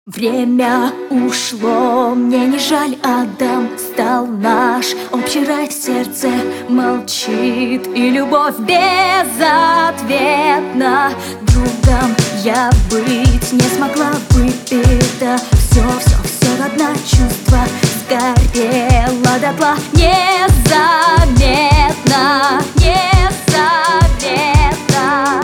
Время ушло, мне не жаль, Адам стал наш общий рай, в сердце молчит, и любовь безответна. Другом я быть не смогла бы, это все родное чувство сгорело дотла незаметно, незаметно,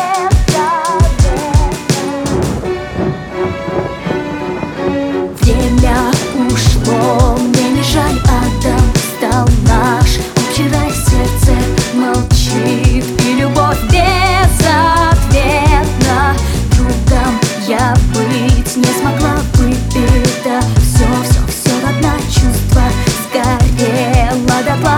Время ушло, мне не жаль, Адам стал наш общий рай, в сердце молчит, и любовь безответна. Другом я быть не смогла бы, это все родное чувство сгорело дотла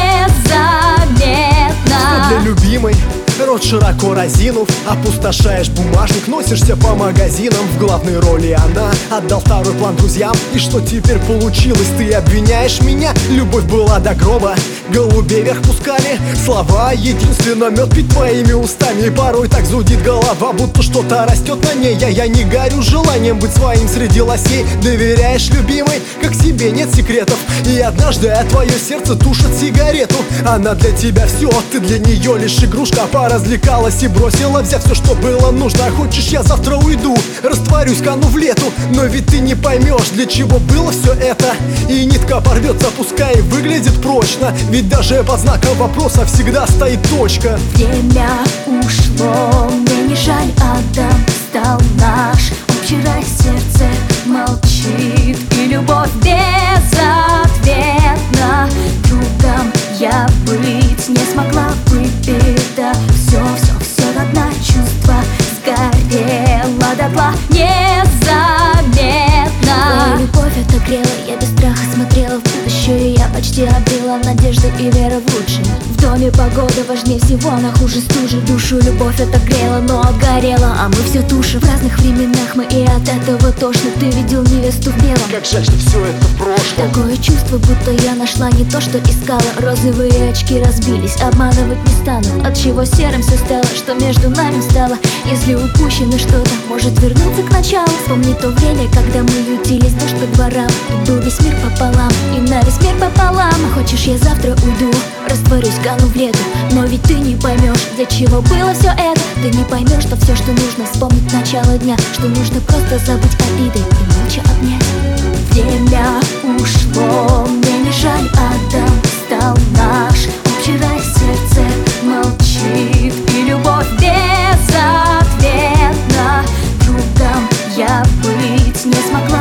незаметно. Для любимой рот широко разинув, опустошаешь бумажник, носишься по магазинам. В главной роли она отдал второй план друзьям. И что теперь получилось? Ты обвиняешь меня? Любовь была до гроба, голубей вверх пускали. Слова единственно мед пить твоими устами. И порой так зудит голова, будто что-то растет на ней. Я не горю желанием быть своим среди лосей. Доверяешь любимой, как себе нет секретов. И однажды твое сердце тушит сигарету. Она для тебя все, ты для нее лишь игрушка. Развлекалась и бросила, взяв все, что было нужно. Хочешь, я завтра уйду, растворюсь, кану в лету. Но ведь ты не поймешь, для чего было все это. И нитка порвется, пускай выглядит прочно, ведь даже под знаком вопроса всегда стоит точка. Время ушло, мне не жаль, Адам стал наш общий рай, сердце молчит, и любовь безответна. Другом я быть не смогла бы, это все родное чувство сгорело дотла незаметно. Твоя любовь отогрела, я без страха смотрела в будущее. Я почти обрела надежду и веру в лучшее. В доме погода важнее всего, она хуже стужи. Душу любовь отогрела, но отгорела, а мы все тушим. В разных временах мы, и от этого тошно. Ты видел невесту в белом, как жаль, что все это в прошлом. Такое чувство, будто я нашла не то, что искала. Розовые очки разбились, обманывать не стану. От чего серым все стало, что между нами стало. Если упущено что-то, может вернуться к началу. Вспомни то время, когда мы ютились дождь по дворам. Тут был весь мир пополам, и на весь мир пополам. Хочешь, я завтра уйду, растворюсь, кану в лету. Но ведь ты не поймешь, для чего было все это. Ты не поймешь, что все, что нужно, вспомнить начало дня. Что нужно просто забыть обиды и молча обнять. Время ушло, мне не жаль, Адам стал наш общий рай, сердце молчит, и любовь безответна. Другом я быть не смогла